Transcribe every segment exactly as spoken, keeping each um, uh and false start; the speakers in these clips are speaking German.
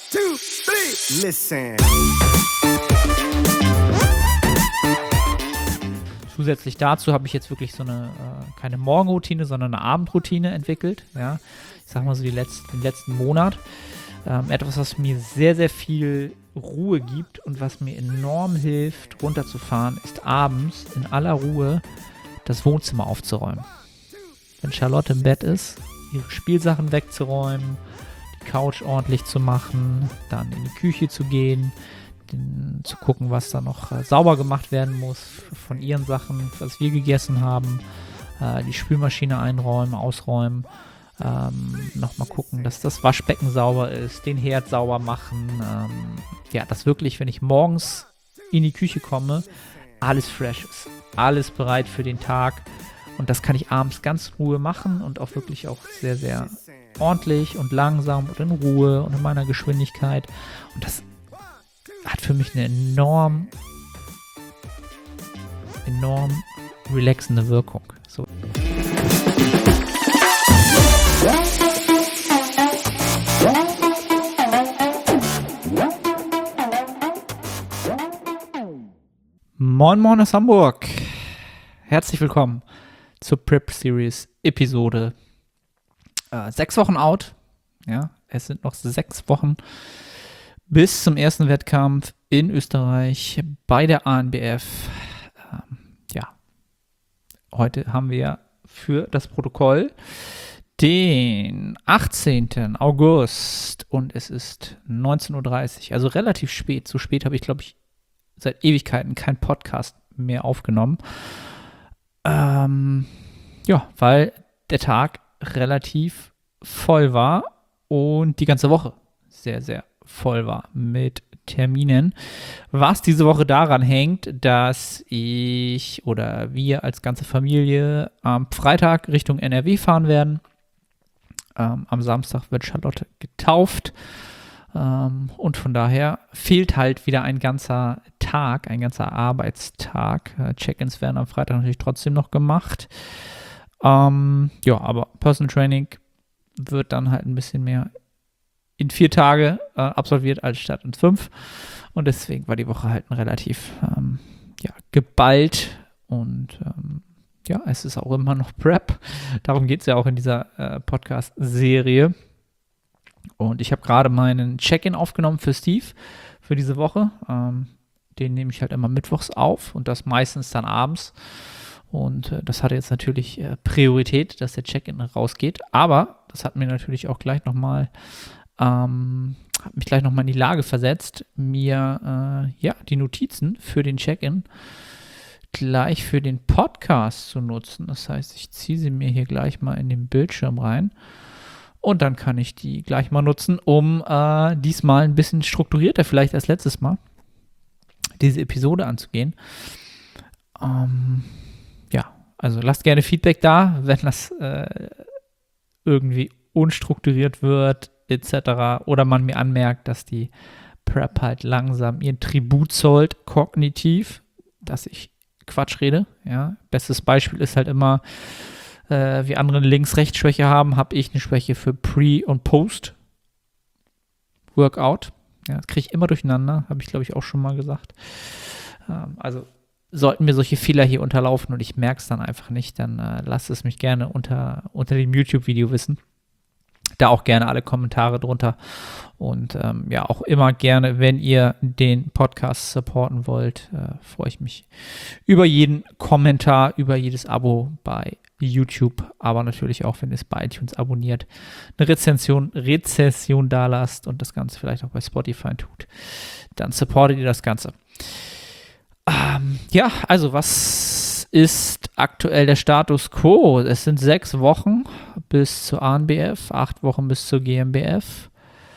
two, three, listen. Zusätzlich dazu habe ich jetzt wirklich so eine, äh, keine Morgenroutine, sondern eine Abendroutine entwickelt. Ja? Ich sag mal so die letzten, den letzten Monat. Ähm, etwas, was mir sehr, sehr viel Ruhe gibt und was mir enorm hilft, runterzufahren, ist abends in aller Ruhe das Wohnzimmer aufzuräumen. Wenn Charlotte im Bett ist, ihre Spielsachen wegzuräumen, die Couch ordentlich zu machen, dann in die Küche zu gehen, den, zu gucken, was da noch äh, sauber gemacht werden muss von ihren Sachen, was wir gegessen haben, äh, die Spülmaschine einräumen, ausräumen, ähm, nochmal gucken, dass das Waschbecken sauber ist, den Herd sauber machen, ähm, ja, dass wirklich, wenn ich morgens in die Küche komme, alles fresh ist, alles bereit für den Tag und das kann ich abends ganz in Ruhe machen und auch wirklich auch sehr, sehr ordentlich und langsam und in Ruhe und in meiner Geschwindigkeit und das hat für mich eine enorm, enorm relaxende Wirkung. So. Moin Moin aus Hamburg. Herzlich willkommen zur Prep Series Episode äh, sechs Wochen out. Ja, es sind noch sechs Wochen bis zum ersten Wettkampf in Österreich bei der A N B F. Ähm, ja, heute haben wir für das Protokoll den achtzehnten August und es ist neunzehn Uhr dreißig, also relativ spät. So spät habe ich, glaube ich, seit Ewigkeiten keinen Podcast mehr aufgenommen. Ähm, ja, weil der Tag relativ voll war und die ganze Woche sehr, sehr voll war mit Terminen, was diese Woche daran hängt, dass ich oder wir als ganze Familie am Freitag Richtung N R W fahren werden. Ähm, am Samstag wird Charlotte getauft ähm, und von daher fehlt halt wieder ein ganzer Tag, ein ganzer Arbeitstag. Äh, Check-ins werden am Freitag natürlich trotzdem noch gemacht. Ähm, ja, aber Personal Training wird dann halt ein bisschen mehr in vier Tage äh, absolviert als statt in fünf. Und deswegen war die Woche halt ein relativ ähm, ja, geballt. Und ähm, ja, es ist auch immer noch Prep. Darum geht es ja auch in dieser äh, Podcast-Serie. Und ich habe gerade meinen Check-in aufgenommen für Steve für diese Woche. Ähm, den nehme ich halt immer mittwochs auf und das meistens dann abends. Und äh, das hatte jetzt natürlich äh, Priorität, dass der Check-in rausgeht. Aber das hat mir natürlich auch gleich nochmal Ähm, hat mich gleich nochmal in die Lage versetzt, mir äh, ja, die Notizen für den Check-in gleich für den Podcast zu nutzen. Das heißt, ich ziehe sie mir hier gleich mal in den Bildschirm rein und dann kann ich die gleich mal nutzen, um äh, diesmal ein bisschen strukturierter, vielleicht als letztes Mal, diese Episode anzugehen. Ähm, ja, also lasst gerne Feedback da, wenn das äh, irgendwie unstrukturiert wird, et cetera. Oder man mir anmerkt, dass die Prep halt langsam ihren Tribut zollt, kognitiv, dass ich Quatsch rede. Ja. Bestes Beispiel ist halt immer, äh, wie andere eine Links-Rechts-Schwäche haben, habe ich eine Schwäche für Pre- und Post-Workout. Ja, das kriege ich immer durcheinander, habe ich glaube ich auch schon mal gesagt. Ähm, also sollten mir solche Fehler hier unterlaufen und ich merke es dann einfach nicht, dann äh, lasst es mich gerne unter, unter dem YouTube-Video wissen. Da auch gerne alle Kommentare drunter und ähm, ja, auch immer gerne, wenn ihr den Podcast supporten wollt, äh, freue ich mich über jeden Kommentar, über jedes Abo bei YouTube, aber natürlich auch, wenn ihr es bei iTunes abonniert, eine Rezension, Rezession da lasst und das Ganze vielleicht auch bei Spotify tut, dann supportet ihr das Ganze. Ähm, ja, also was ist aktuell der Status quo? Es sind sechs Wochen bis zur A N B F, acht Wochen bis zur G M B F.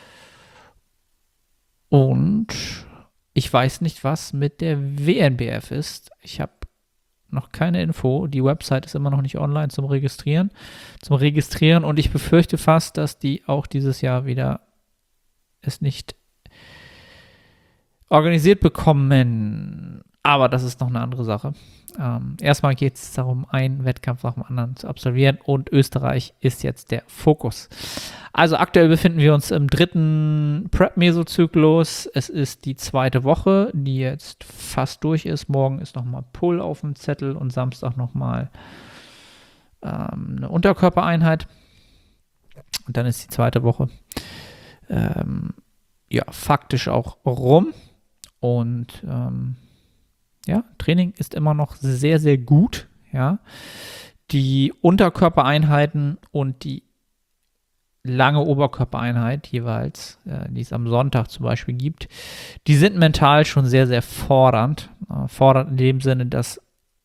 Und ich weiß nicht, was mit der W N B F ist. Ich habe noch keine Info. Die Website ist immer noch nicht online zum Registrieren. Zum Registrieren und ich befürchte fast, dass die auch dieses Jahr wieder es nicht organisiert bekommen. Aber das ist noch eine andere Sache. Ähm, erstmal geht es darum, einen Wettkampf nach dem anderen zu absolvieren und Österreich ist jetzt der Fokus. Also aktuell befinden wir uns im dritten Prep-Mesozyklus. Es ist die zweite Woche, die jetzt fast durch ist. Morgen ist nochmal Pull auf dem Zettel und Samstag nochmal ähm, eine Unterkörpereinheit. Und dann ist die zweite Woche ähm, ja faktisch auch rum. Und ähm, ja, Training ist immer noch sehr, sehr gut. Ja, die Unterkörpereinheiten und die lange Oberkörpereinheit jeweils, äh, die es am Sonntag zum Beispiel gibt, die sind mental schon sehr, sehr fordernd. Äh, fordernd in dem Sinne, dass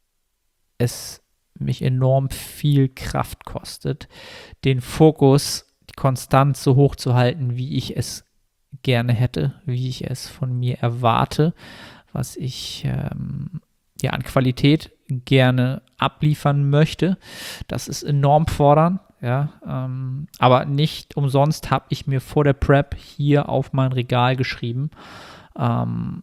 es mich enorm viel Kraft kostet, den Fokus konstant so hoch zu halten, wie ich es gerne hätte, wie ich es von mir erwarte, was ich ähm, ja an Qualität gerne abliefern möchte. Das ist enorm fordernd, ja, ähm, aber nicht umsonst habe ich mir vor der Prep hier auf mein Regal geschrieben, ähm,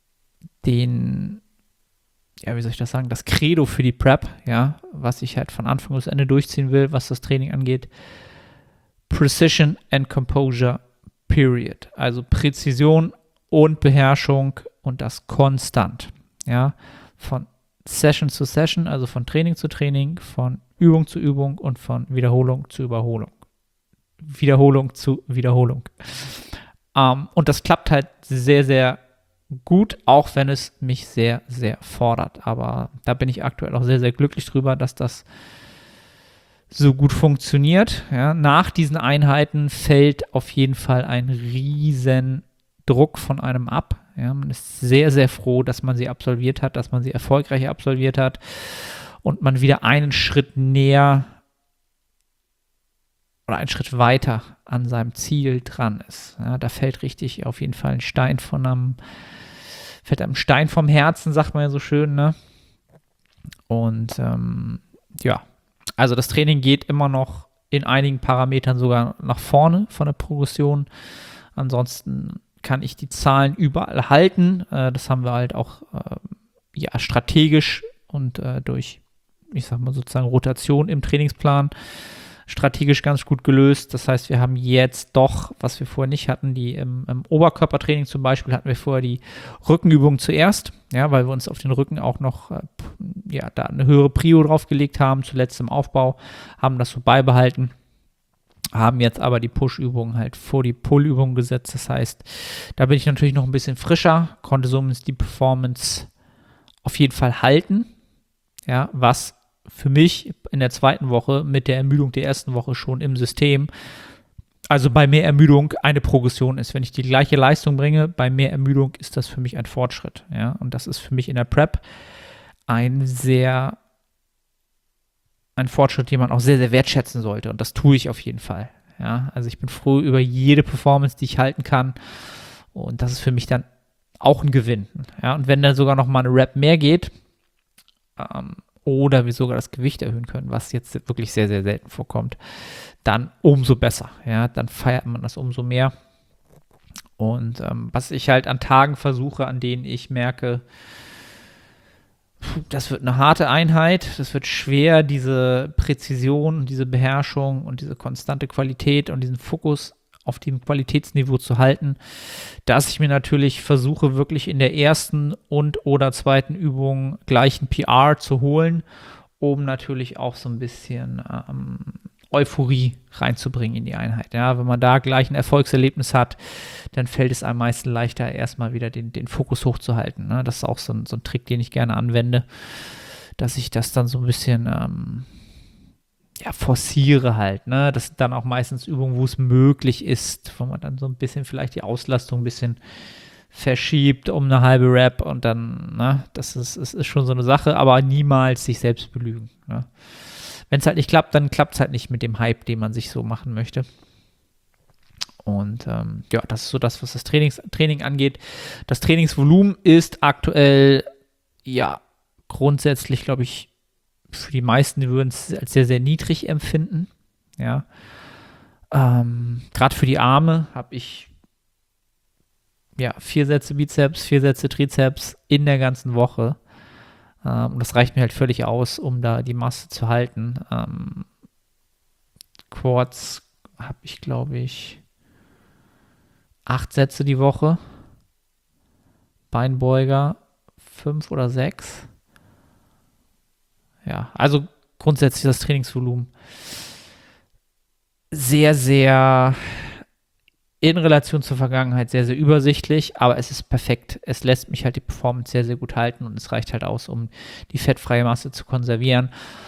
den, ja, wie soll ich das sagen, das Credo für die Prep, ja, was ich halt von Anfang bis Ende durchziehen will, was das Training angeht. Precision and Composure, period. Also Präzision und Beherrschung und das konstant, ja, von Session zu Session, also von Training zu Training, von Übung zu Übung und von Wiederholung zu Überholung. Wiederholung zu Wiederholung. Ähm, und das klappt halt sehr, sehr gut, auch wenn es mich sehr, sehr fordert. Aber da bin ich aktuell auch sehr, sehr glücklich drüber, dass das so gut funktioniert. Ja, nach diesen Einheiten fällt auf jeden Fall ein riesen Druck von einem ab. Ja, man ist sehr, sehr froh, dass man sie absolviert hat, dass man sie erfolgreich absolviert hat und man wieder einen Schritt näher oder einen Schritt weiter an seinem Ziel dran ist. Ja, da fällt richtig auf jeden Fall ein Stein von einem, fällt einem Stein vom Herzen, sagt man ja so schön, ne? Und ähm, ja, also das Training geht immer noch in einigen Parametern sogar nach vorne von der Progression. Ansonsten kann ich die Zahlen überall halten. Äh, das haben wir halt auch äh, ja, strategisch und äh, durch, ich sag mal sozusagen Rotation im Trainingsplan strategisch ganz gut gelöst. Das heißt, wir haben jetzt doch, was wir vorher nicht hatten, die im, im Oberkörpertraining zum Beispiel hatten wir vorher die Rückenübungen zuerst, ja, weil wir uns auf den Rücken auch noch äh, ja, da eine höhere Prio draufgelegt haben, zuletzt im Aufbau, haben das so beibehalten, haben jetzt aber die Push-Übungen halt vor die Pull-Übungen gesetzt. Das heißt, da bin ich natürlich noch ein bisschen frischer, konnte somit die Performance auf jeden Fall halten, ja, was für mich in der zweiten Woche mit der Ermüdung der ersten Woche schon im System, also bei mehr Ermüdung eine Progression ist. Wenn ich die gleiche Leistung bringe, bei mehr Ermüdung ist das für mich ein Fortschritt. Ja? Und das ist für mich in der Prep ein sehr, ein Fortschritt, den man auch sehr, sehr wertschätzen sollte. Und das tue ich auf jeden Fall. Ja? Also ich bin froh über jede Performance, die ich halten kann. Und das ist für mich dann auch ein Gewinn. Ja? Und wenn dann sogar noch mal eine Rep mehr geht, ähm, oder wir sogar das Gewicht erhöhen können, was jetzt wirklich sehr, sehr selten vorkommt, dann umso besser. Ja, dann feiert man das umso mehr. Und ähm, was ich halt an Tagen versuche, an denen ich merke, das wird eine harte Einheit, das wird schwer, diese Präzision, diese Beherrschung und diese konstante Qualität und diesen Fokus auf dem Qualitätsniveau zu halten, dass ich mir natürlich versuche, wirklich in der ersten und oder zweiten Übung gleich ein P R zu holen, um natürlich auch so ein bisschen ähm, Euphorie reinzubringen in die Einheit. Ja, wenn man da gleich ein Erfolgserlebnis hat, dann fällt es einem meistens leichter, erstmal wieder den, den Fokus hochzuhalten. Ne? Das ist auch so ein, so ein Trick, den ich gerne anwende, dass ich das dann so ein bisschen ähm, ja, forciere halt, ne? Das sind dann auch meistens Übungen, wo es möglich ist, wo man dann so ein bisschen vielleicht die Auslastung ein bisschen verschiebt um eine halbe Rep und dann, ne, das ist, ist, ist schon so eine Sache, aber niemals sich selbst belügen. Ne? Wenn es halt nicht klappt, dann klappt es halt nicht mit dem Hype, den man sich so machen möchte. Und ähm, ja, das ist so das, was das Trainings, Training angeht. Das Trainingsvolumen ist aktuell, ja, grundsätzlich, glaube ich, für die meisten, die würden es als sehr, sehr niedrig empfinden. Ja. Ähm, Gerade für die Arme habe ich ja, vier Sätze Bizeps, vier Sätze Trizeps in der ganzen Woche. Ähm, und das reicht mir halt völlig aus, um da die Masse zu halten. Ähm, Quads habe ich, glaube ich, acht Sätze die Woche. Beinbeuger fünf oder sechs. Ja, also grundsätzlich das Trainingsvolumen sehr, sehr in Relation zur Vergangenheit sehr, sehr übersichtlich, aber es ist perfekt. Es lässt mich halt die Performance sehr, sehr gut halten und es reicht halt aus, um die fettfreie Masse zu konservieren.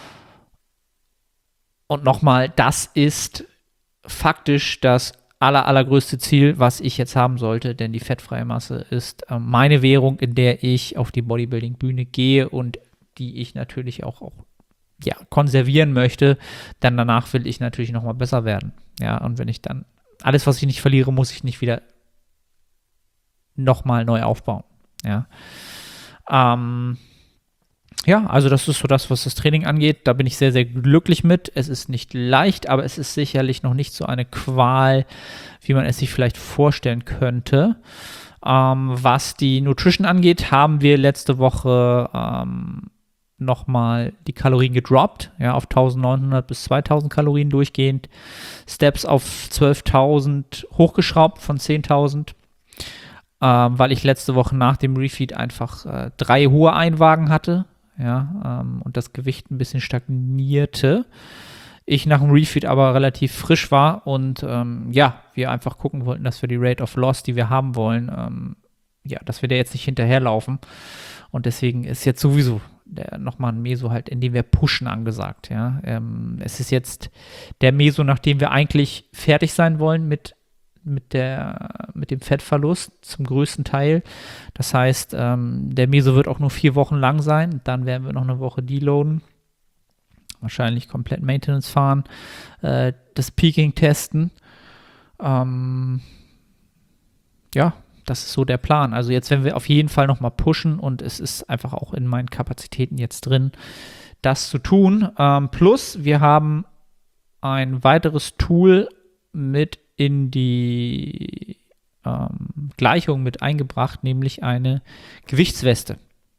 Und nochmal, das ist faktisch das aller, allergrößte Ziel, was ich jetzt haben sollte, denn die fettfreie Masse ist äh, meine Währung, in der ich auf die Bodybuilding-Bühne gehe und die ich natürlich auch, auch ja, konservieren möchte. Dann danach will ich natürlich nochmal besser werden. Ja, und wenn ich dann alles, was ich nicht verliere, muss ich nicht wieder nochmal neu aufbauen. Ja. Ähm, ja, also das ist so das, was das Training angeht. Da bin ich sehr, sehr glücklich mit. Es ist nicht leicht, aber es ist sicherlich noch nicht so eine Qual, wie man es sich vielleicht vorstellen könnte. Ähm, was die Nutrition angeht, haben wir letzte Woche ähm, nochmal die Kalorien gedroppt, ja, auf neunzehnhundert bis zweitausend Kalorien durchgehend, Steps auf zwölftausend hochgeschraubt von zehntausend, ähm, weil ich letzte Woche nach dem Refeed einfach äh, drei hohe Einwagen hatte, ja, ähm, und das Gewicht ein bisschen stagnierte. Ich nach dem Refeed aber relativ frisch war und ähm, ja, wir einfach gucken wollten, dass wir die Rate of Loss, die wir haben wollen, ähm, ja, dass wir da jetzt nicht hinterherlaufen. Und deswegen ist jetzt sowieso der, nochmal ein Meso halt, in dem wir pushen angesagt. Ja. Ähm, es ist jetzt der Meso, nachdem wir eigentlich fertig sein wollen mit, mit, der, mit dem Fettverlust zum größten Teil. Das heißt, ähm, der Meso wird auch nur vier Wochen lang sein. Dann werden wir noch eine Woche deloaden. Wahrscheinlich komplett Maintenance fahren. Äh, das Peaking testen. Ähm, ja, das ist so der Plan. Also jetzt werden wir auf jeden Fall nochmal pushen und es ist einfach auch in meinen Kapazitäten jetzt drin, das zu tun. Ähm, plus, wir haben ein weiteres Tool mit in die ähm, Gleichung mit eingebracht, nämlich eine Gewichtsweste.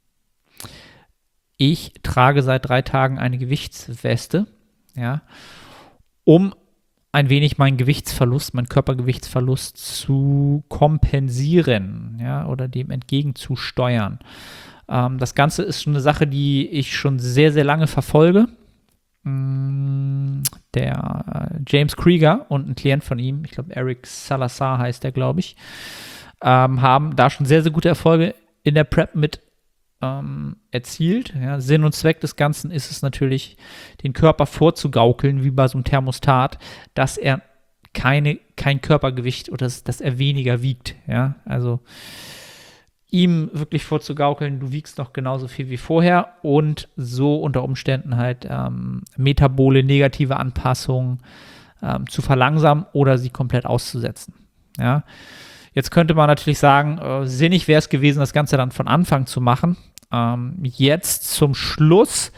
Ich trage seit drei Tagen eine Gewichtsweste, ja, um ein wenig meinen Gewichtsverlust, meinen Körpergewichtsverlust zu kompensieren, ja, oder dem entgegenzusteuern. Ähm, das Ganze ist schon eine Sache, die ich schon sehr, sehr lange verfolge. Mm, der äh, James Krieger und ein Klient von ihm, ich glaube Eric Salazar heißt der, glaube ich, ähm, haben da schon sehr, sehr gute Erfolge in der Prep mit ähm, erzielt. Ja, Sinn und Zweck des Ganzen ist es natürlich, den Körper vorzugaukeln, wie bei so einem Thermostat, dass er keine, kein Körpergewicht oder dass, dass er weniger wiegt. Ja, also ihm wirklich vorzugaukeln, du wiegst noch genauso viel wie vorher und so unter Umständen halt ähm, metabole negative Anpassungen ähm, zu verlangsamen oder sie komplett auszusetzen. Ja. Jetzt könnte man natürlich sagen, äh, sinnig wäre es gewesen, das Ganze dann von Anfang zu machen. Ähm, jetzt zum Schluss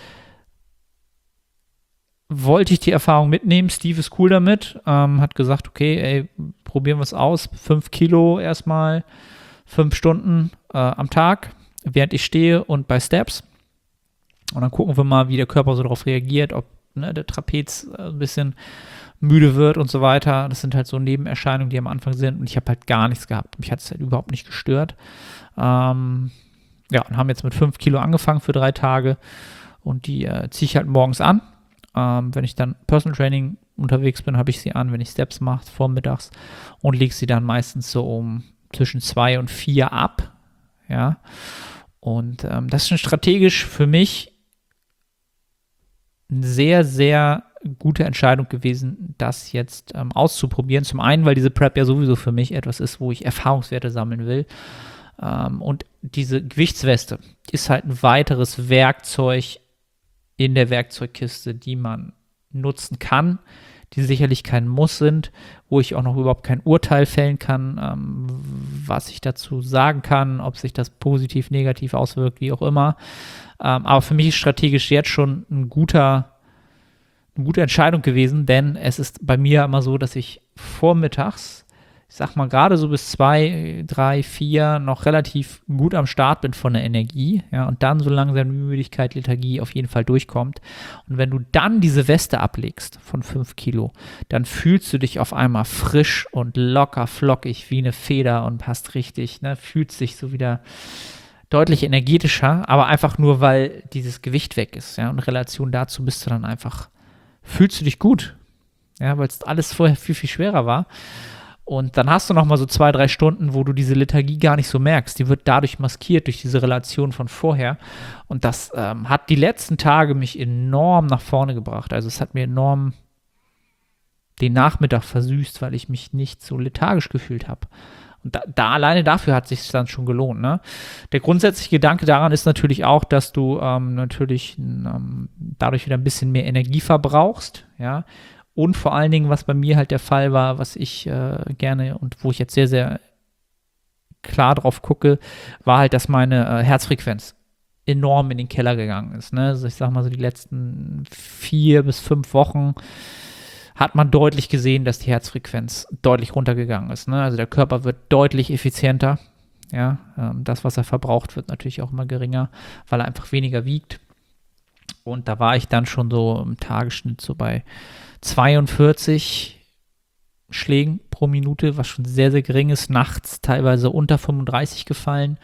wollte ich die Erfahrung mitnehmen. Steve ist cool damit, ähm, hat gesagt, okay, ey, probieren wir es aus. Fünf Kilo erstmal, fünf Stunden äh, am Tag, während ich stehe und bei Steps. Und dann gucken wir mal, wie der Körper so darauf reagiert, ob ne, der Trapez äh, ein bisschen müde wird und so weiter. Das sind halt so Nebenerscheinungen, die am Anfang sind. Und ich habe halt gar nichts gehabt. Mich hat es halt überhaupt nicht gestört. Ähm, ja, und haben jetzt mit fünf Kilo angefangen für drei Tage. Und die äh, ziehe ich halt morgens an. Ähm, wenn ich dann Personal Training unterwegs bin, habe ich sie an. Wenn ich Steps mache, vormittags. Und lege sie dann meistens so um zwischen zwei und vier ab. Ja. Und ähm, das ist schon strategisch für mich eine sehr, sehr gute Entscheidung gewesen, das jetzt ähm, auszuprobieren. Zum einen, weil diese Prep ja sowieso für mich etwas ist, wo ich Erfahrungswerte sammeln will. Ähm, und diese Gewichtsweste ist halt ein weiteres Werkzeug in der Werkzeugkiste, die man nutzen kann, die sicherlich kein Muss sind, wo ich auch noch überhaupt kein Urteil fällen kann, ähm, was ich dazu sagen kann, ob sich das positiv, negativ auswirkt, wie auch immer. Ähm, aber für mich ist strategisch jetzt schon ein guter eine gute Entscheidung gewesen, denn es ist bei mir immer so, dass ich vormittags ich sag mal, gerade so bis zwei, drei, vier noch relativ gut am Start bin von der Energie, ja, und dann so langsam die Müdigkeit, Lethargie auf jeden Fall durchkommt. Und wenn du dann diese Weste ablegst von fünf Kilo, dann fühlst du dich auf einmal frisch und locker, flockig wie eine Feder und hast richtig, ne, fühlst dich so wieder deutlich energetischer, aber einfach nur, weil dieses Gewicht weg ist, ja, und in Relation dazu bist du dann einfach, fühlst du dich gut, ja, weil es alles vorher viel, viel schwerer war. Und dann hast du noch mal so zwei, drei Stunden, wo du diese Lethargie gar nicht so merkst. Die wird dadurch maskiert, durch diese Relation von vorher. Und das ähm, hat die letzten Tage mich enorm nach vorne gebracht. Also es hat mir enorm den Nachmittag versüßt, weil ich mich nicht so lethargisch gefühlt habe. Und da, da alleine dafür hat es sich dann schon gelohnt. Ne? Der grundsätzliche Gedanke daran ist natürlich auch, dass du ähm, natürlich ähm, dadurch wieder ein bisschen mehr Energie verbrauchst, ja. Und vor allen Dingen, was bei mir halt der Fall war, was ich äh, gerne und wo ich jetzt sehr, sehr klar drauf gucke, war halt, dass meine äh, Herzfrequenz enorm in den Keller gegangen ist. Ne? Also ich sag mal so, die letzten vier bis fünf Wochen hat man deutlich gesehen, dass die Herzfrequenz deutlich runtergegangen ist. Ne? Also der Körper wird deutlich effizienter. Ja? Ähm, das, was er verbraucht, wird natürlich auch immer geringer, weil er einfach weniger wiegt. Und da war ich dann schon so im Tagesschnitt so bei zweiundvierzig Schlägen pro Minute, was schon sehr, sehr gering ist. Nachts teilweise unter fünfunddreißig gefallen.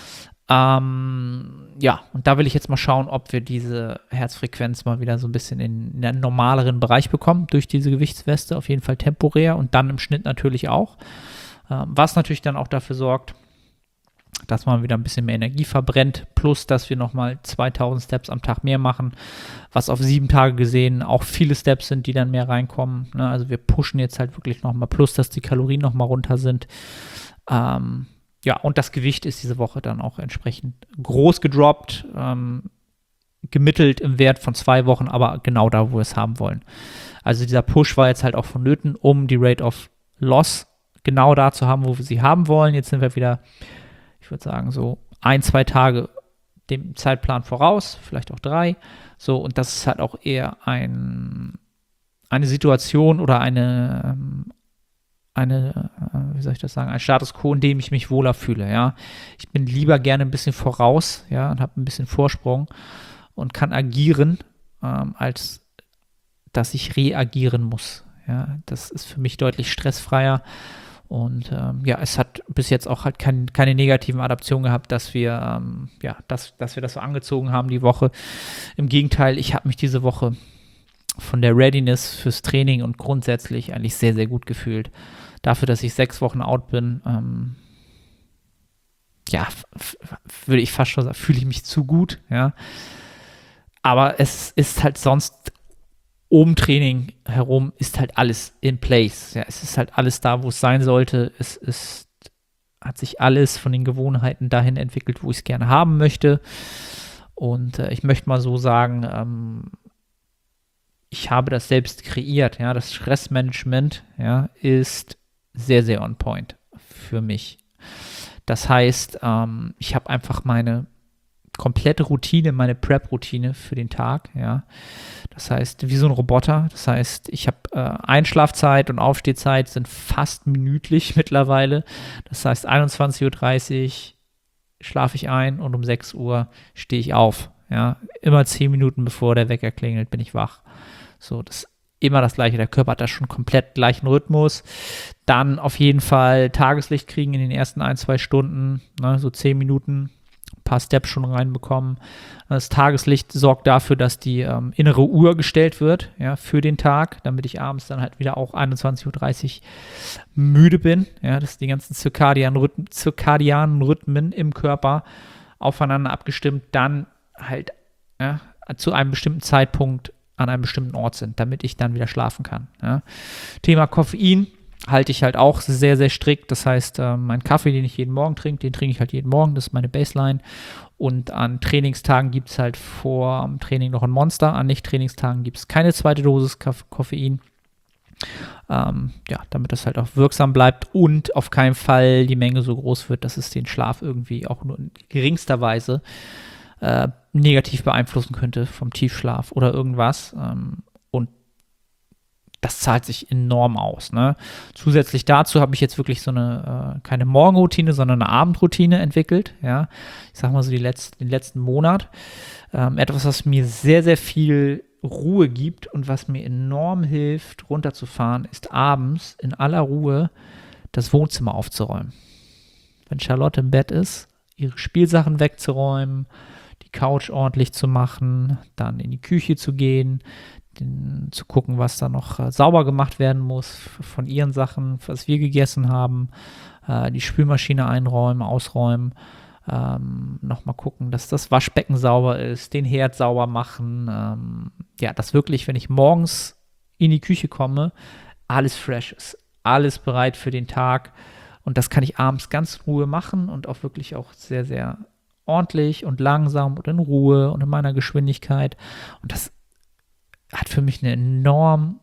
Ähm, ja, und da will ich jetzt mal schauen, ob wir diese Herzfrequenz mal wieder so ein bisschen in, in einen normaleren Bereich bekommen durch diese Gewichtsweste. Auf jeden Fall temporär und dann im Schnitt natürlich auch. Ähm, was natürlich dann auch dafür sorgt, dass man wieder ein bisschen mehr Energie verbrennt, plus dass wir nochmal zweitausend Steps am Tag mehr machen, was auf sieben Tage gesehen auch viele Steps sind, die dann mehr reinkommen. Ne? Also wir pushen jetzt halt wirklich nochmal, plus dass die Kalorien nochmal runter sind. Ähm, ja, und das Gewicht ist diese Woche dann auch entsprechend groß gedroppt, ähm, gemittelt im Wert von zwei Wochen, aber genau da, wo wir es haben wollen. Also dieser Push war jetzt halt auch vonnöten, um die Rate of Loss genau da zu haben, wo wir sie haben wollen. Jetzt sind wir wieder, ich würde sagen, so ein, zwei Tage dem Zeitplan voraus, vielleicht auch drei. So, und das ist halt auch eher ein, eine Situation oder eine, eine, wie soll ich das sagen, ein Status quo, in dem ich mich wohler fühle, ja. Ich bin lieber gerne ein bisschen voraus, ja, und habe ein bisschen Vorsprung und kann agieren, ähm, als dass ich reagieren muss, ja. Das ist für mich deutlich stressfreier. Und ähm, ja, es hat bis jetzt auch halt kein, keine negativen Adaptionen gehabt, dass wir, ähm, ja, dass, dass wir das so angezogen haben die Woche. Im Gegenteil, ich habe mich diese Woche von der Readiness fürs Training und grundsätzlich eigentlich sehr, sehr gut gefühlt. Dafür, dass ich sechs Wochen out bin, ähm, ja, f- f- würde ich fast schon sagen, fühle ich mich zu gut, ja. Aber es ist halt sonst um Training herum ist halt alles in place. Ja, es ist halt alles da, wo es sein sollte. Es ist, hat sich alles von den Gewohnheiten dahin entwickelt, wo ich es gerne haben möchte. Und äh, ich möchte mal so sagen, ähm, ich habe das selbst kreiert. Ja, das Stressmanagement, ja, ist sehr, sehr on point für mich. Das heißt, ähm, ich habe einfach meine komplette Routine, meine Prep-Routine für den Tag, ja. Das heißt, wie so ein Roboter. Das heißt, ich habe äh, Einschlafzeit und Aufstehzeit sind fast minütlich mittlerweile. Das heißt, einundzwanzig Uhr dreißig schlafe ich ein und um sechs Uhr stehe ich auf. Ja, immer zehn Minuten bevor der Wecker klingelt, bin ich wach. So, das ist immer das Gleiche. Der Körper hat da schon komplett gleichen Rhythmus. Dann auf jeden Fall Tageslicht kriegen in den ersten ein, zwei Stunden, ne, so zehn Minuten. Ein paar Steps schon reinbekommen. Das Tageslicht sorgt dafür, dass die ähm, innere Uhr gestellt wird, ja, für den Tag, damit ich abends dann halt wieder auch einundzwanzig Uhr dreißig müde bin. Ja, dass die ganzen zirkadianen Rhythmen, zirkadianen Rhythmen im Körper aufeinander abgestimmt dann halt, ja, zu einem bestimmten Zeitpunkt an einem bestimmten Ort sind, damit ich dann wieder schlafen kann. Ja. Thema Koffein halte ich halt auch sehr, sehr strikt. Das heißt, äh, mein Kaffee, den ich jeden Morgen trinke, den trinke ich halt jeden Morgen. Das ist meine Baseline. Und an Trainingstagen gibt es halt vor dem Training noch ein Monster. An Nicht-Trainingstagen gibt es keine zweite Dosis Kaff- Koffein. Ähm, ja, damit das halt auch wirksam bleibt und auf keinen Fall die Menge so groß wird, dass es den Schlaf irgendwie auch nur in geringster Weise äh, negativ beeinflussen könnte vom Tiefschlaf oder irgendwas. Ähm, und das zahlt sich enorm aus. Ne? Zusätzlich dazu habe ich jetzt wirklich so eine, äh, keine Morgenroutine, sondern eine Abendroutine entwickelt. Ja? Ich sag mal so die letzten, den letzten Monat. Ähm, etwas, was mir sehr, sehr viel Ruhe gibt und was mir enorm hilft, runterzufahren, ist abends in aller Ruhe das Wohnzimmer aufzuräumen. Wenn Charlotte im Bett ist, ihre Spielsachen wegzuräumen, die Couch ordentlich zu machen, dann in die Küche zu gehen, den, zu gucken, was da noch äh, sauber gemacht werden muss von ihren Sachen, was wir gegessen haben, äh, die Spülmaschine einräumen, ausräumen, ähm, nochmal gucken, dass das Waschbecken sauber ist, den Herd sauber machen. Ähm, ja, dass wirklich, wenn ich morgens in die Küche komme, alles fresh ist, alles bereit für den Tag. Und das kann ich abends ganz in Ruhe machen und auch wirklich auch sehr, sehr ordentlich und langsam und in Ruhe und in meiner Geschwindigkeit. Und das hat für mich eine enorm,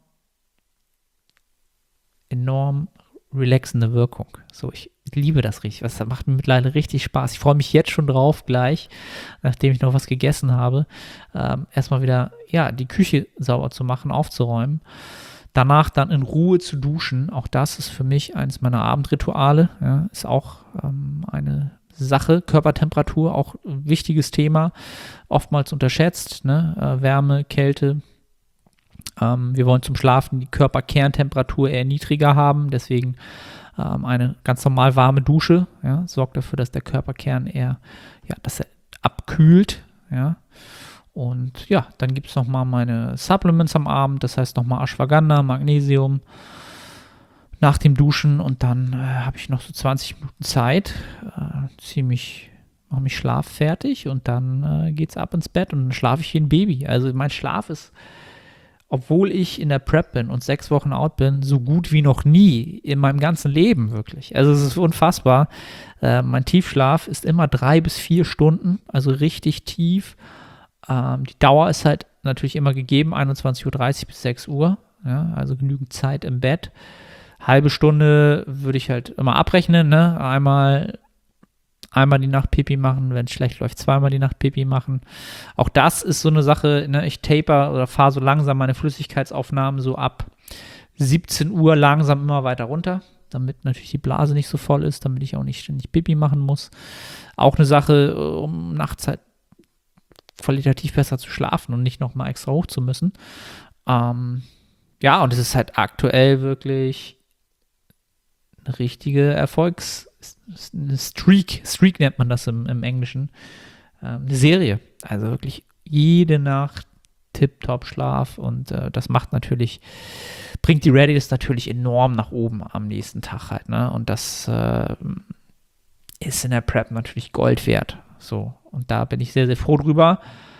enorm relaxende Wirkung. So, ich liebe das richtig. Das macht mir mittlerweile richtig Spaß. Ich freue mich jetzt schon drauf, gleich, nachdem ich noch was gegessen habe, ähm, erstmal wieder, ja, die Küche sauber zu machen, aufzuräumen. Danach dann in Ruhe zu duschen. Auch das ist für mich eines meiner Abendrituale. Ja, ist auch ähm, eine Sache. Körpertemperatur, auch ein wichtiges Thema. Oftmals unterschätzt. Ne? Äh, Wärme, Kälte. Ähm, wir wollen zum Schlafen die Körperkerntemperatur eher niedriger haben. Deswegen ähm, eine ganz normal warme Dusche. Ja, sorgt dafür, dass der Körperkern eher, ja, dass er abkühlt. Ja. Und ja, dann gibt es nochmal meine Supplements am Abend, das heißt nochmal Ashwagandha, Magnesium nach dem Duschen und dann äh, habe ich noch so zwanzig Minuten Zeit, äh, ziemlich, mache mich schlaffertig und dann äh, geht's ab ins Bett und dann schlafe ich wie ein Baby. Also mein Schlaf ist, obwohl ich in der Prep bin und sechs Wochen out bin, so gut wie noch nie in meinem ganzen Leben wirklich. Also es ist unfassbar. Äh, mein Tiefschlaf ist immer drei bis vier Stunden, also richtig tief. Ähm, die Dauer ist halt natürlich immer gegeben, einundzwanzig Uhr dreißig bis sechs Uhr, ja, also genügend Zeit im Bett. Halbe Stunde würde ich halt immer abrechnen, ne? Einmal, einmal die Nacht Pipi machen, wenn es schlecht läuft, zweimal die Nacht Pipi machen. Auch das ist so eine Sache, ne? Ich taper oder fahre so langsam meine Flüssigkeitsaufnahmen so ab siebzehn Uhr langsam immer weiter runter, damit natürlich die Blase nicht so voll ist, damit ich auch nicht ständig Pipi machen muss. Auch eine Sache, um nachts halt qualitativ besser zu schlafen und nicht nochmal extra hoch zu müssen. Ähm, ja, und es ist halt aktuell wirklich eine richtige Erfolgs- eine Streak, Streak nennt man das im, im Englischen, ähm, eine Serie. Also wirklich jede Nacht tipptopp Schlaf und äh, das macht natürlich, bringt die Readiness natürlich enorm nach oben am nächsten Tag halt, ne? Und das äh, ist in der Prep natürlich Gold wert. So, und da bin ich sehr, sehr froh drüber.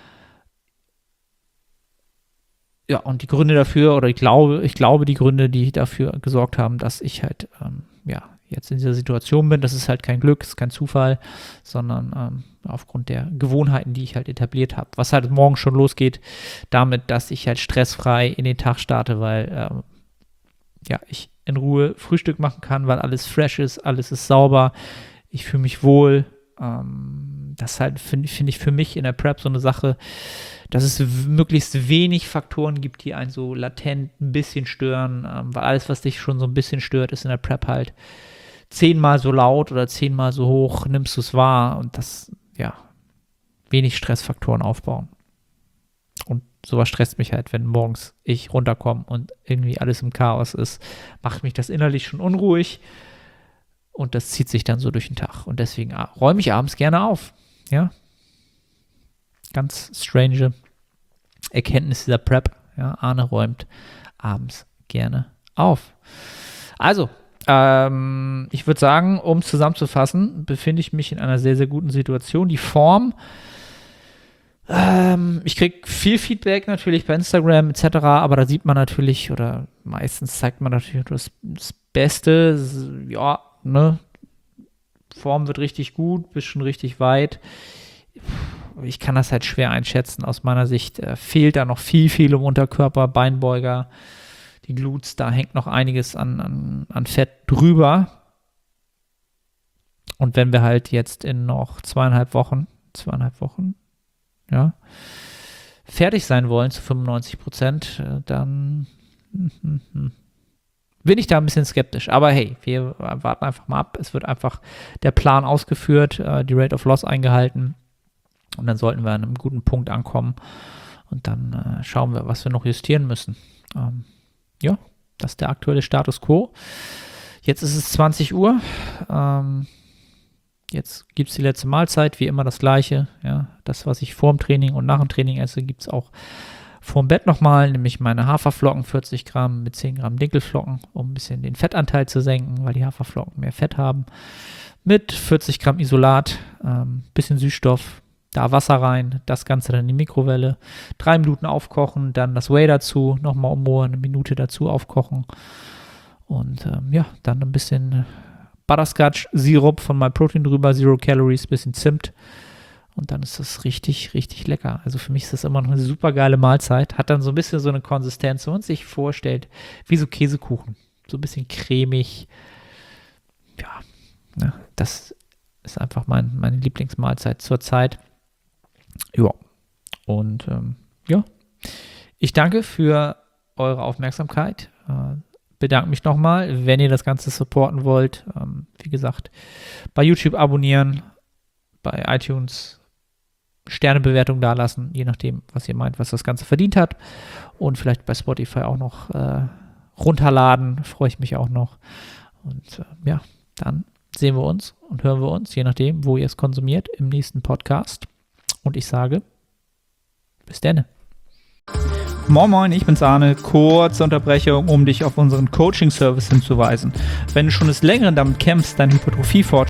Ja, und die Gründe dafür, oder ich glaube, ich glaube, die Gründe, die dafür gesorgt haben, dass ich halt, ähm, ja, jetzt in dieser Situation bin, das ist halt kein Glück, das ist kein Zufall, sondern ähm, aufgrund der Gewohnheiten, die ich halt etabliert habe. Was halt morgen schon losgeht, damit, dass ich halt stressfrei in den Tag starte, weil, ähm, ja, ich in Ruhe Frühstück machen kann, weil alles fresh ist, alles ist sauber, ich fühle mich wohl. Ähm, das halt finde find ich für mich in der Prep so eine Sache, dass es w- möglichst wenig Faktoren gibt, die einen so latent ein bisschen stören, ähm, weil alles, was dich schon so ein bisschen stört, ist in der Prep halt zehnmal so laut oder zehnmal so hoch, nimmst du es wahr und das, ja, wenig Stressfaktoren aufbauen. Und sowas stresst mich halt, wenn morgens ich runterkomme und irgendwie alles im Chaos ist, macht mich das innerlich schon unruhig. Und das zieht sich dann so durch den Tag. Und deswegen räume ich abends gerne auf. Ja. Ganz strange Erkenntnis dieser Prep. Ja. Arne räumt abends gerne auf. Also, ähm, ich würde sagen, um zusammenzufassen, befinde ich mich in einer sehr, sehr guten Situation. Die Form, ähm, ich kriege viel Feedback natürlich bei Instagram et cetera, aber da sieht man natürlich, oder meistens zeigt man natürlich das, das Beste. Ja, ne, Form wird richtig gut, bist schon richtig weit. Ich kann das halt schwer einschätzen. Aus meiner Sicht äh, fehlt da noch viel, viel im Unterkörper, Beinbeuger, die Glutes, da hängt noch einiges an, an, an Fett drüber. Und wenn wir halt jetzt in noch zweieinhalb Wochen, zweieinhalb Wochen, ja, fertig sein wollen zu fünfundneunzig Prozent, äh, dann bin ich da ein bisschen skeptisch. Aber hey, wir warten einfach mal ab. Es wird einfach der Plan ausgeführt, die Rate of Loss eingehalten und dann sollten wir an einem guten Punkt ankommen und dann schauen wir, was wir noch justieren müssen. Ähm, ja, das ist der aktuelle Status Quo. Jetzt ist es zwanzig Uhr. Ähm, jetzt gibt es die letzte Mahlzeit, wie immer das Gleiche. Ja, das, was ich vor dem Training und nach dem Training esse, gibt es auch vorm Bett nochmal, nämlich meine Haferflocken, vierzig Gramm mit zehn Gramm Dinkelflocken, um ein bisschen den Fettanteil zu senken, weil die Haferflocken mehr Fett haben. Mit vierzig Gramm Isolat, ähm, bisschen Süßstoff, da Wasser rein, das Ganze dann in die Mikrowelle, drei Minuten aufkochen, dann das Whey dazu, nochmal umrühren, eine Minute dazu aufkochen. Und ähm, ja, dann ein bisschen Butterscotch-Sirup von MyProtein drüber, Zero Calories, bisschen Zimt. Und dann ist das richtig, richtig lecker. Also für mich ist das immer noch eine super geile Mahlzeit. Hat dann so ein bisschen so eine Konsistenz, wenn man sich vorstellt, wie so Käsekuchen. So ein bisschen cremig. Ja, ne, das ist einfach mein, meine Lieblingsmahlzeit zurzeit. Ja, und ähm, ja, ich danke für eure Aufmerksamkeit. Äh, bedanke mich nochmal, wenn ihr das Ganze supporten wollt. Ähm, wie gesagt, bei YouTube abonnieren, bei iTunes Sternebewertung dalassen, je nachdem, was ihr meint, was das Ganze verdient hat. Und vielleicht bei Spotify auch noch äh, runterladen, freue ich mich auch noch. Und äh, ja, dann sehen wir uns und hören wir uns, je nachdem, wo ihr es konsumiert, im nächsten Podcast. Und ich sage, bis denne. Moin Moin, ich bin's Arne. Kurze Unterbrechung, um dich auf unseren Coaching-Service hinzuweisen. Wenn du schon des Längeren damit kämpfst, deinen Hypertrophie-Fortschritt